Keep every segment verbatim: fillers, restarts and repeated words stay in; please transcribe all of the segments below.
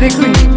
ذخیره کنی.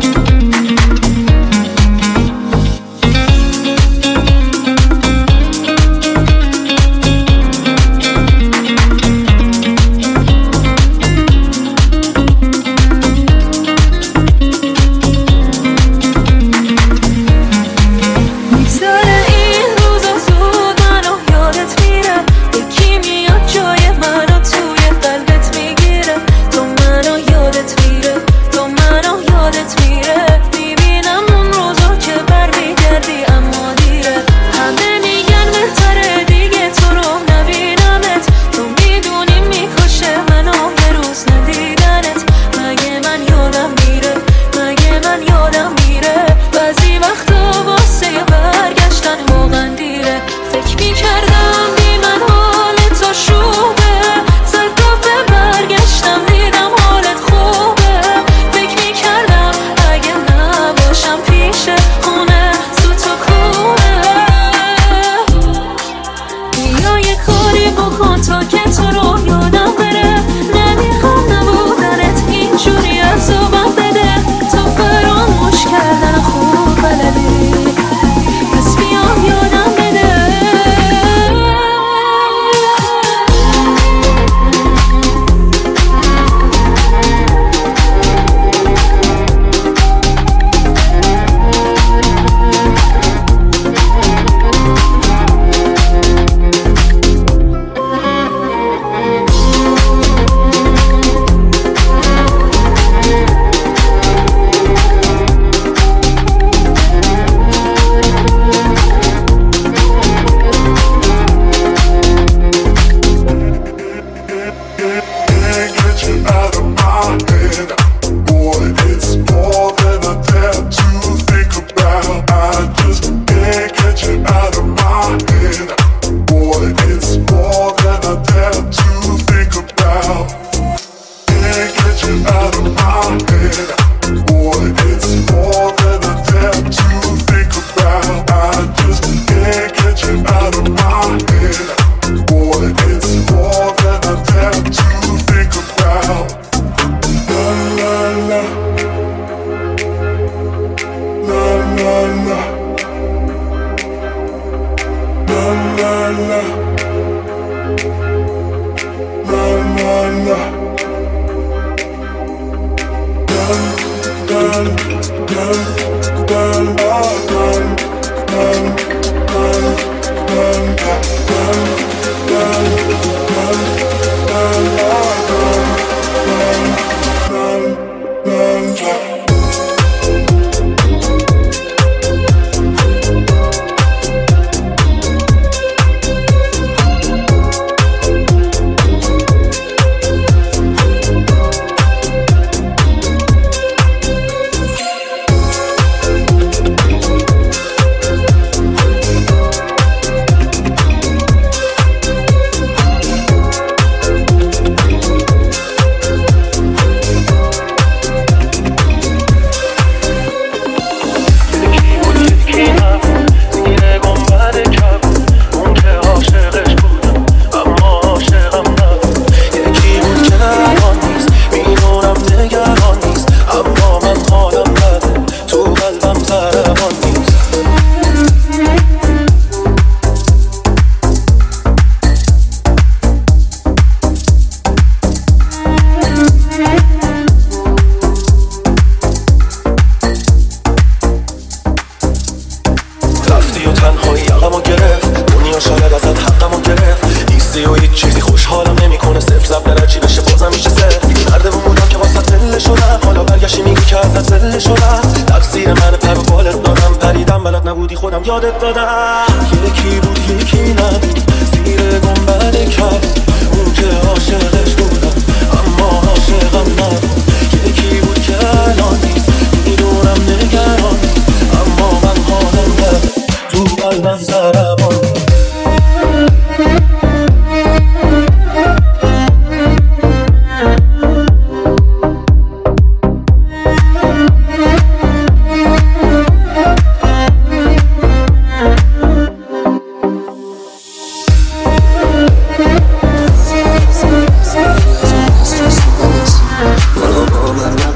یادت دادم یکی بود یکی نبود زیر گنبد کبود اون که عاشقش بودم اما عاشقم نبود یکی بود که الان نیست میدونم نگران نیست اما من حالم بده تو قلبم ضربان We'll be right back.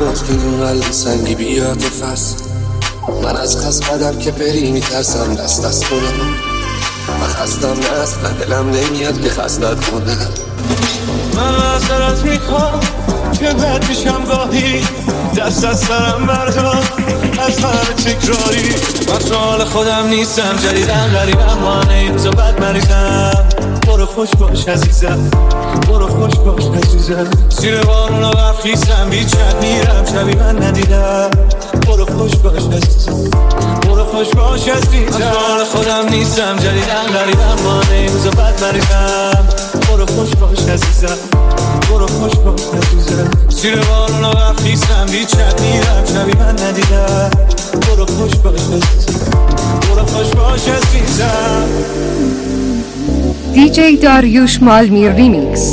نمیخواد که این قلب سنگی بیاد فس. من از خست قدم که بری میترسم دست دست کنم. من خستم نه اصلا دلم نمیاد که خستت کنم. من از سرت میخوام که بد میشم گاهی، دست از سرم بردار از هر تکراری. من تو حال خودم نیستم، جدیدن غریبم، مانه این تو بد مریضم. برو خوش باش عزیزم، برو خوش باش عزیزم. زیر بارون و برخیستم، بیچت میرم شبی من ندیدم. برو خوش باش عزیزم، برو خوش باش عزیزم. من تو حال خودم نیستم، جدیدن غریبم، مانه این تو بد مریضم. برو خوش باش عزیزم، برو خوش باش عزیزم. زیر بارون و برخیستم، بیچت میرم شبی من ندیدم. برو خوش باش عزیزم، برو خوش باش عزیزم. دی جی داریوش مالمیر ریمیکس.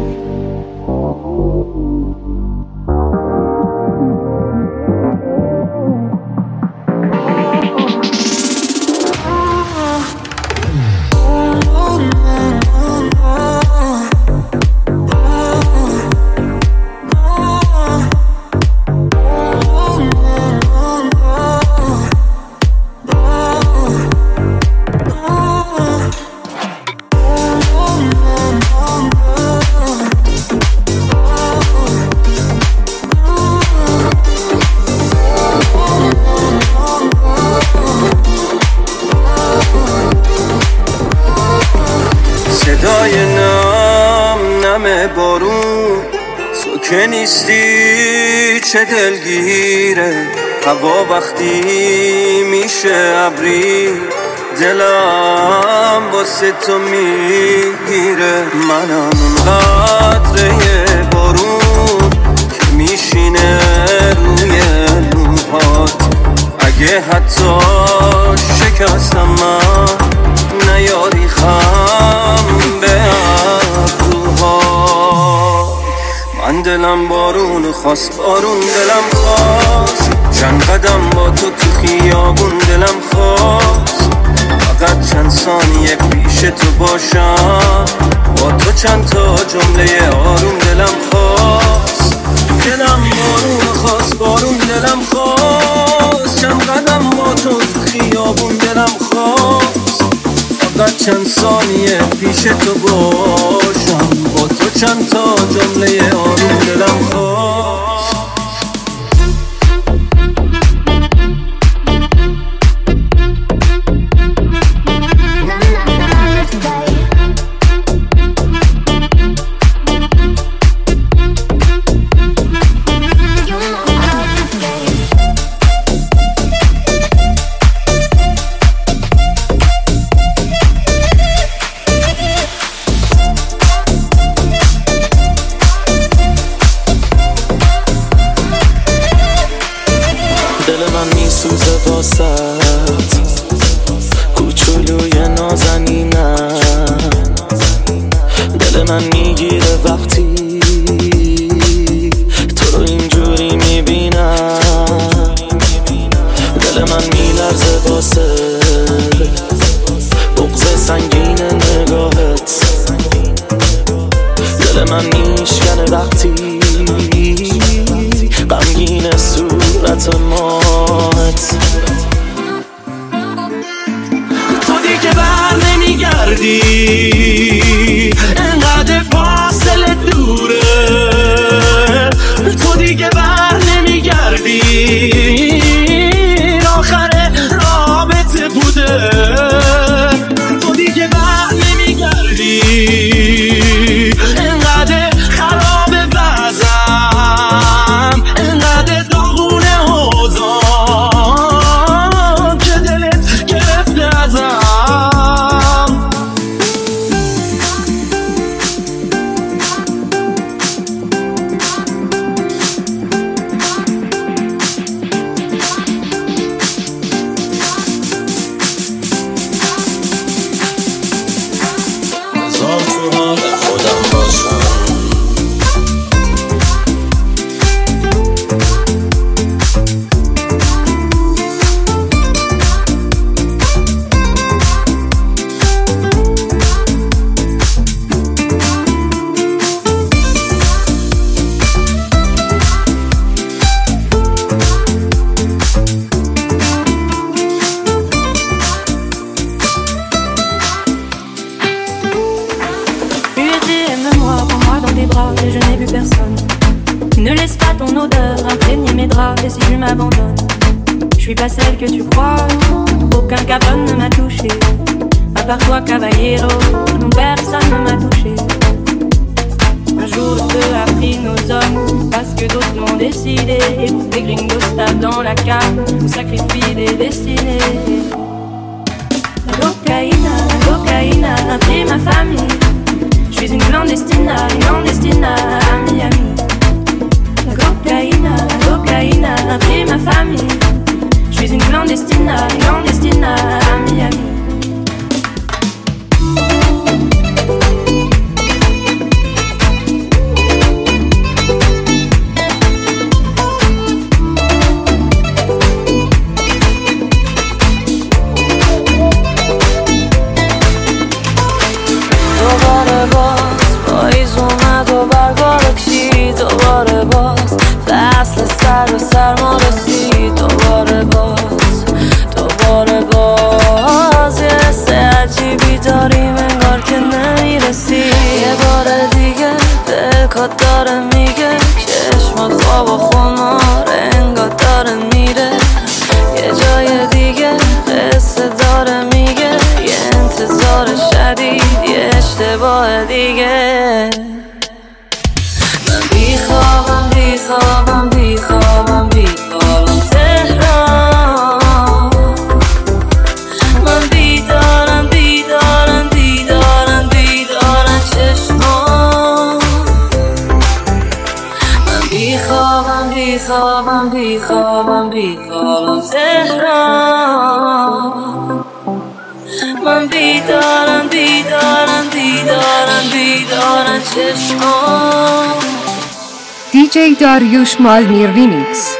صدای نم نم بارون، تو که نیستی چه دلگیره. هوا وقتی میشه ابری، دلم واسه تو میگیره. منم اون قطره بارون که میشینه روی موهات. اگه حتی شکستم من نیاری خم به ابروها. من دلم بارون خواست، بارون دلم خواست. چند قدم با تو تو خیابون دلم خواست. فقط چند ثانیه پیش تو باشم، با تو چند تا جمله آروم دلم خواست. دلم بارون خواست، بارون دلم خواست. چند قدم با تو تو خیابون دلم خواست. فقط چند ثانیه پیش تو باشم، با تو چند تا جمله آروم دلم خواست. دل من میسوزه واسط، کوچولوی نازنینم. دل من میگیره وقتی تو رو اینجوری میبینم. دل من میلرزه واسه بغض سنگین نگاهت. دل من میشکنه وقتی غمگین صورت مات. ton odeur imprégner mes draps. Et si je m'abandonne, je suis pas celle que tu crois. Aucun cabane ne m'a touché, à part toi caballero. Non, personne ne m'a touché. Un jour le feu a pris nos hommes, parce que d'autres l'ont décidé. Et pour des gringos stables dans la cave, on sacrifie des destinées. La cocaïne, la cocaïne a pris ma famille. Je suis une clandestine, une clandestine à Miami. La cocaïne, la cocaïne a pris ma famille. Je suis une clandestine, une clandestine à Miami. دوباره باز پاییز اومد و برگا بکشید. دوباره باز فصل سر و سرما رسید. دوباره باز دوباره باز یه حس عجیبی داریم انگار که نمیرسی. یه بار دیگه دلکات داره میگه چشمات خواب و خمار انگار داره میره. یه جای دیگه قصه داره میگه یه انتظار شدید یه اشتباه دیگه. من بیخوابم بیخوابم بیخوابم بیخوابم تهران. من بیدارم بیدارم بیدارم بیدارم چشمان. من بیخوابم بیخوابم بیخوابم بیخوابم تهران. من بیدارم بیدارم بیدارم بیدارم چشمان. دی جی داریوش مالمیر ریمیکس.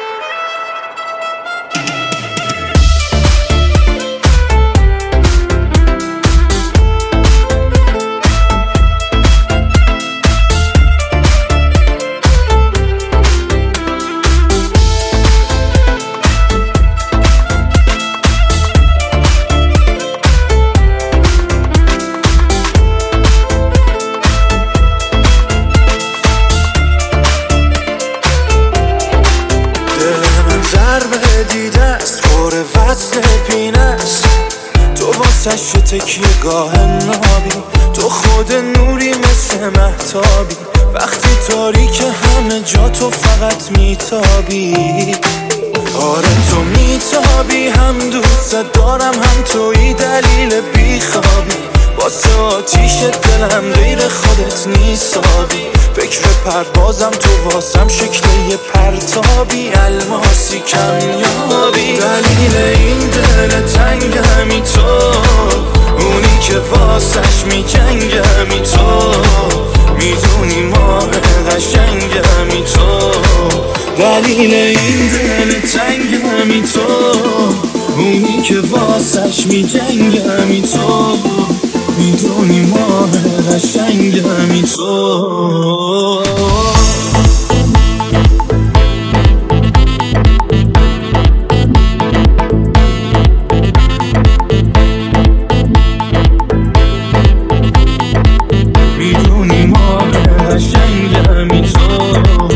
واسش تکیه گاه نابی. تو خود نوری مثل مهتابی. وقتی تاریک همه جا تو فقط میتابی. آره تو میتابی. هم دوست دارم هم توی دلیل بیخوابی. واسه آتیش دلم غیر خودت نیسابی. فکر پروازم تو واسم شکل یه پرتابی. الماسی کمیابی. دلیل این دل تنگمی تو. اونی که واسش میجنگمی تو. میدونی ماه قشنگمی تو. دلیل این دل تنگمی تو. اونی که واسش میجنگمی تو. میدونی ماه قشنگمی تو. میدونی ماه قشنگمی تو.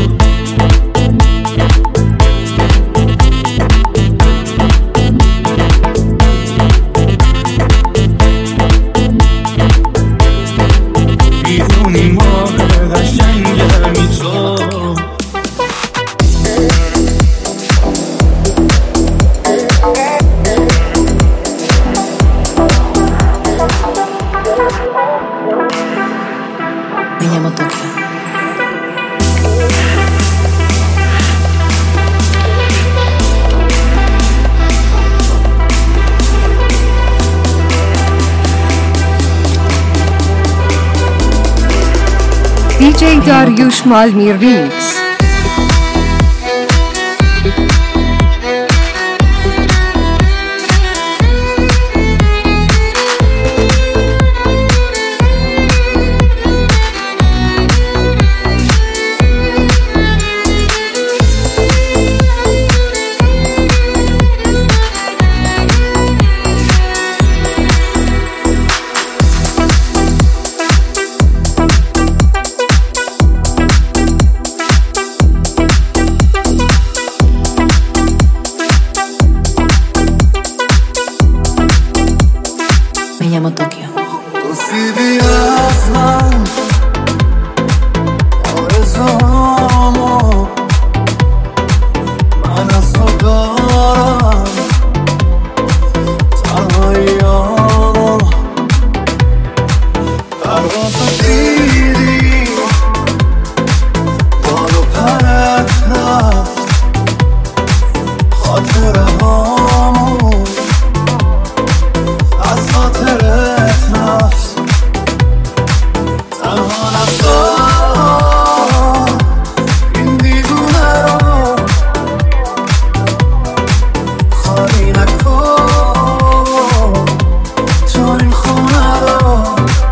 دی جی داریوش مالمیر ریمیکس. llamo Tokio. دزدیدی از من آرزوامو، من از تو دارم تنهاییامو. پرواز دیدی بالو پرت رفت، خاطره هامو از خاطرت رفت. تنها نذار این دیوونه رو خالی نکن تو این خونه رو.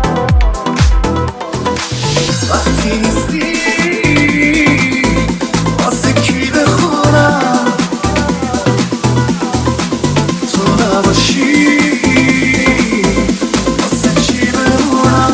وقتی نیستی واسه کی بخونم، تو نباشی واسه چی بمونم.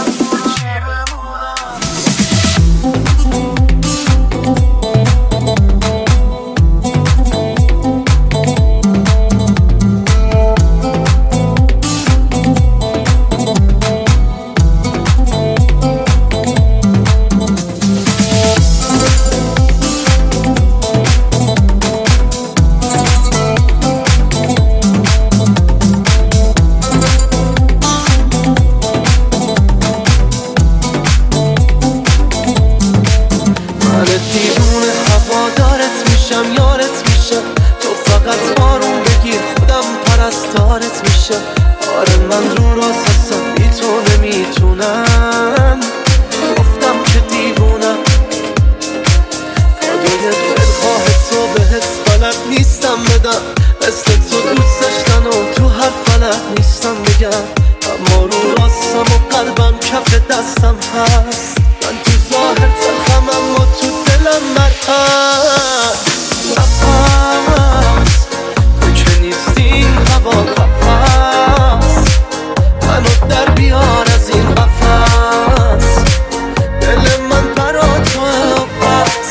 من دیوونه هوادارت میشم، یارت میشم، تو فقط آروم بگیر خودم پرستارت میشم. آره من رو راست هستم، بی تو نمیتونم، گفتم که دیوونم. فدای دلخواه تو بهت بلد نیستم بدم، مثل تو دوست داشتن و تو هر فلک نیستم بگم. اما رو راستم و قلبم کف دستم هست، من تو ظاهر تلخم اما تو دلم مرد. نفس تو که نیستی این هوا قفص، منو در بیار از این قفص. دل من برا توه و بس.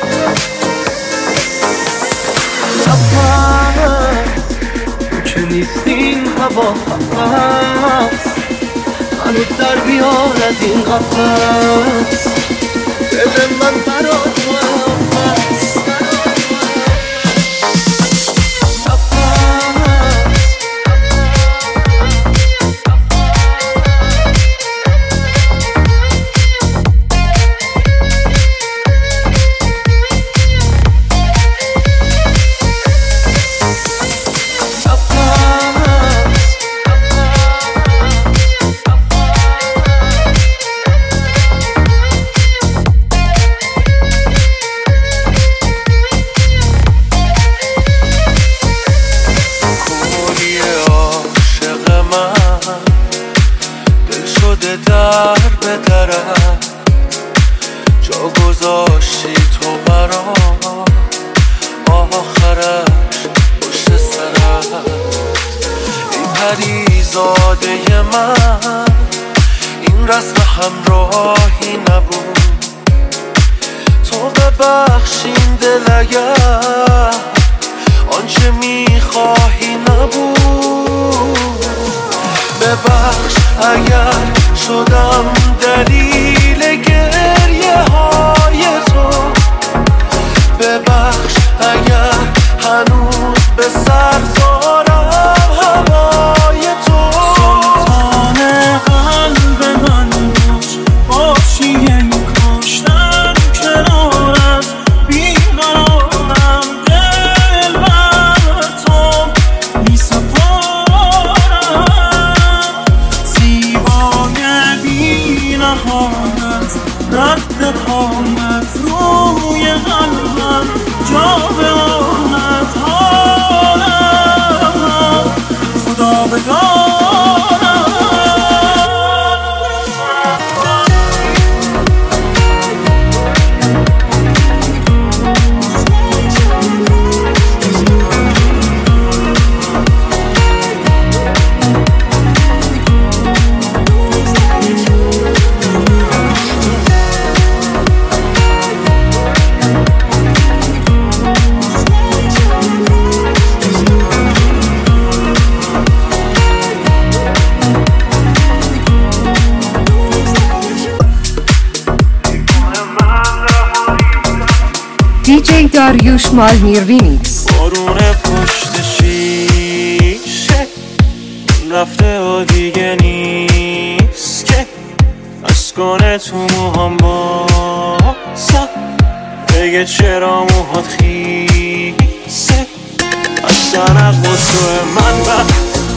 نفس تو که نیستی این هوا قفص، منو در بیار از این قفص. دل من برا توه و بس. در به درم جا گذاشتی تو برام، آخرش پشت سرم. این پریزاده من این رسم همراهی نبود، تو ببخشین دل اگر آنچه میخواهی نبود. ببخش اگر شدم دلیل گریه های تو، ببخش اگر هنوز به سر دارم هوای تو. سلطان قلب من باش، باشی ای کاش در کنارت بیقرارم. دل بر تو می سپارم، زیبای بی نهایت رد پایت روی قلبم جا به آنت حالم. داریوش مالمیر ریمیکس. بارون پشت شیشه رفته و دیگه نیست که از کنه تو موهام باسم بگه چرا موهات خیسه از سرق و توه من بر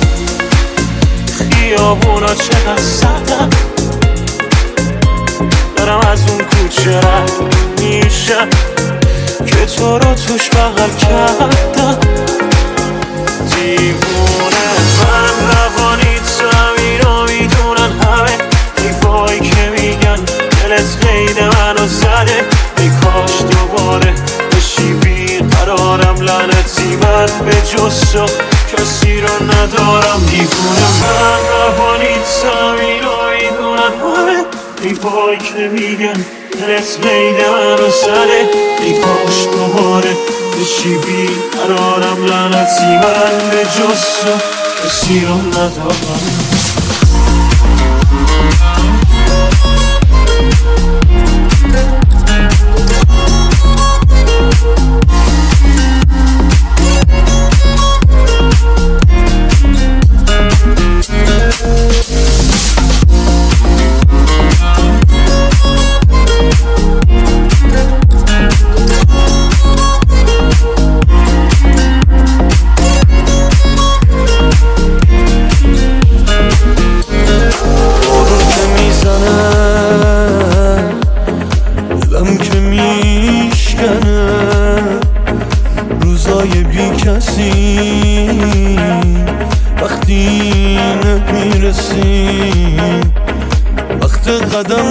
خیابونا چقدر سردم دارم از اون کوچه رد میشم که تو رو توش بغل کردم دیوونه من روانی زمین رو میدونن همه دیوایی که میگن دلت قید منو زده ای کاش دوباره بشی بیقرارم لعنتی من به جز تو کسی رو ندارم دیوونه من روانی زمین رو میدونن همه دیوایی که میگن دلت قید منو زده ای کاش دوباره بشی بیقرارم لعنتی من به جز تو کسی رو ندارم وقتی نمیرسیم وقت قدم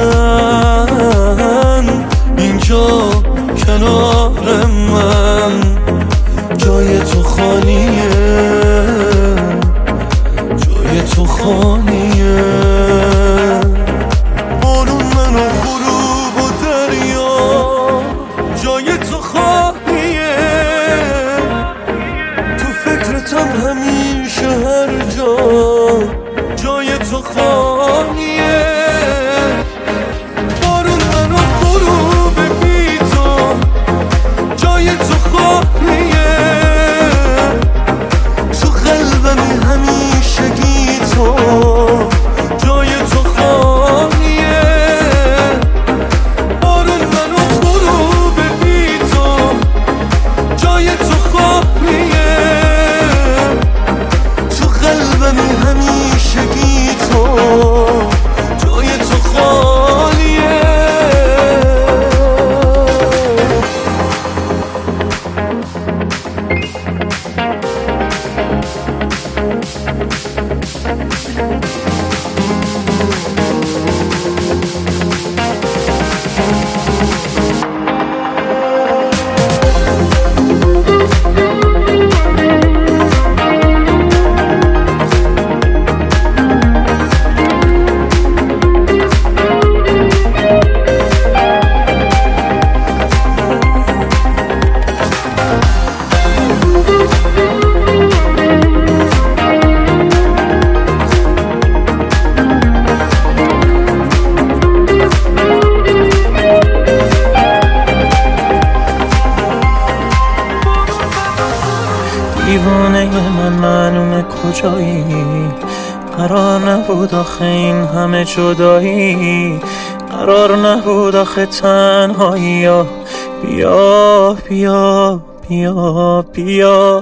زدن اینجا کنار من جای تو خالیه جای تو خالیه بارون من و غروب و دریا جای تو خالیه فکرتم همیشه هر جا جای تو خالیه بارون من و غروب بی تو جای تو خالیه تو قلبمی همیشگی تو جای تو خالیه بارون من و غروب بی تو جای تو خالیه قلبمی همیشگی تو جای تو خالیه دیوانه من معلومه کجایی قرار نبود آخه این همه جدایی قرار نبود آخه تنهایی بیا بیا بیا بیا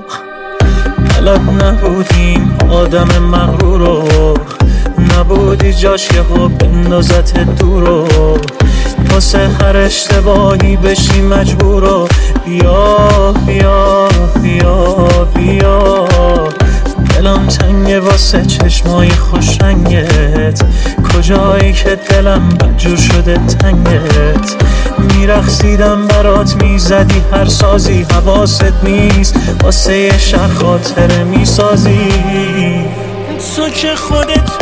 بلد نبودیم آدم مغرور رو نبودی جاش یه ها بندازت دور رو واسه هر اشتباهی بشی مجبور رو بیا بیا بیا بیا دلم تنگه واسه چشمای خوش رنگت کجایی که دلم بدجور شده تنگت میرقصیدم برات میزدی هر سازی حواست نیست واسه یه شهر خاطره میسازی تو که خودت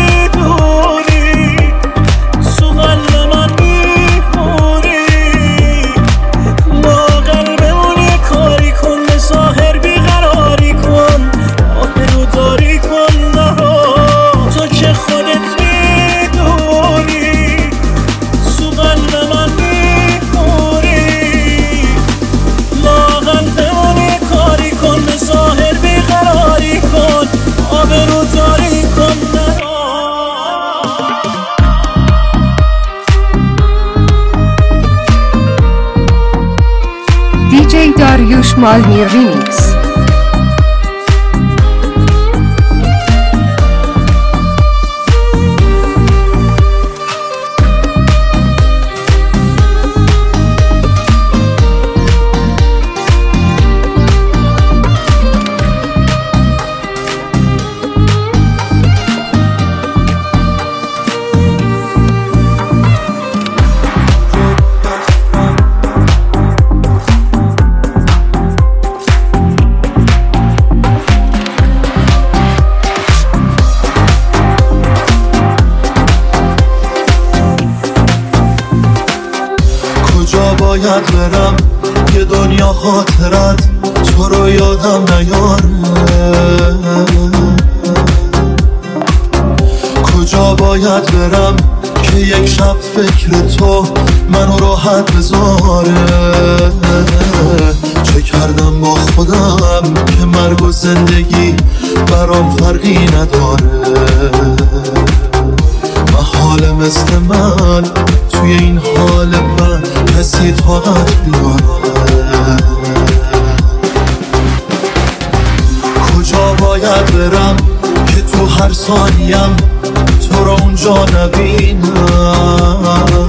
میدونی تو قلب من میمونی با قلبمون یه کاری کن به ظاهر بیقراری کن آهرو داری کن نه تو که خودت میدونی تو قلب من میمونی دیجی داریوش مالمیر ریمیکس. باید برم یه دنیا خاطرت تو رو یادم نیاره، کجا باید برم که یک شب فکر تو منو راحت بذاره، چه کردم با خودم که مرگ و زندگی برام فرقی نداره، محال مثل من توی این حال من کسی طاقت بیاره، کجا باید برم که تو هر ثانیم تو رو اونجا نبینم،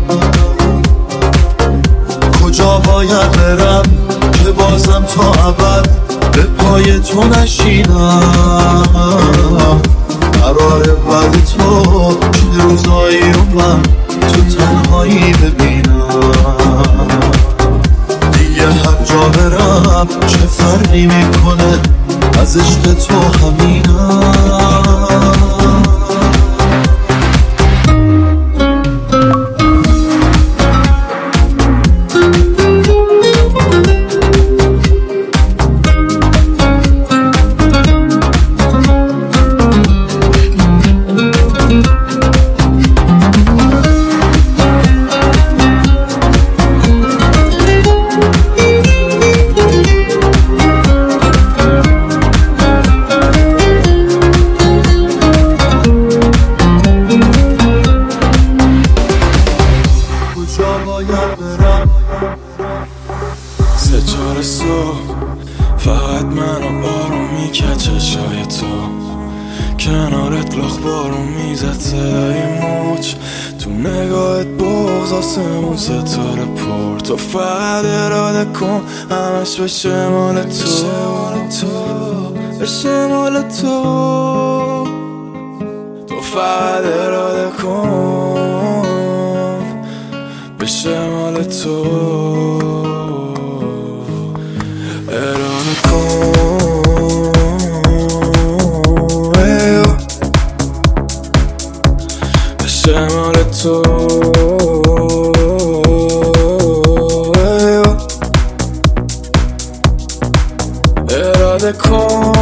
کجا باید برم که بازم تا ابد به پای تو نشینم، قراره بعد تو چه روزایی رو من تو تنهایی ببینم، دیگه هر جا برم چه فرقی میکنه از عشق تو همینم. فقط منو آروم میکرد چشای تو، کنارت لاخ بارون میزد صدای موج، تو نگاهت بغض آسمون ستاره پر، تو فقط اراده کن همش بشه مال تو، بشه مال تو، تو فقط اراده کن بشه مال تو، اراده کن بشه مال تو، اراده کن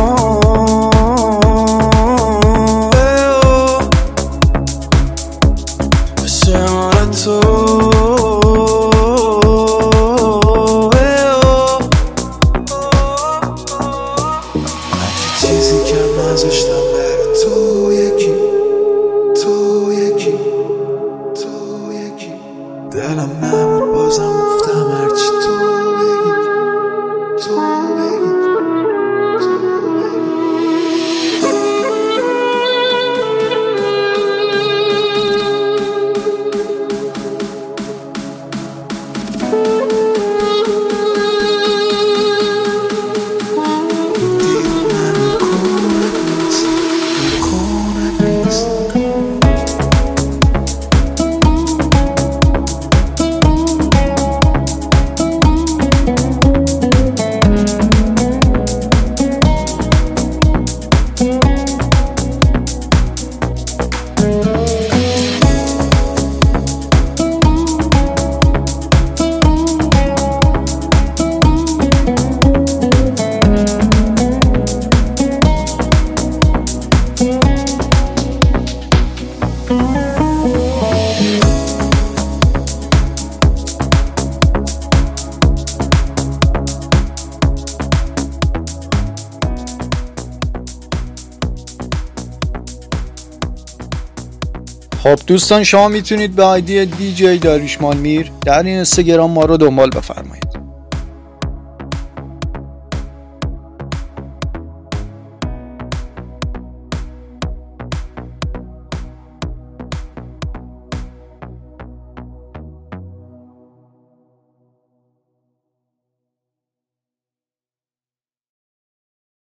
بشه مال تو، چیزی که نذاشتم بره تو یکی، تو یکی، تو یکی، دلم نمون بازم گفتم هرچی تو بگی، تو بگی، تو بگی. خب دوستان، شما میتونید به آیدی دیجی داریوش مالمیر در این اینستاگرام ما رو دنبال بفرمایید.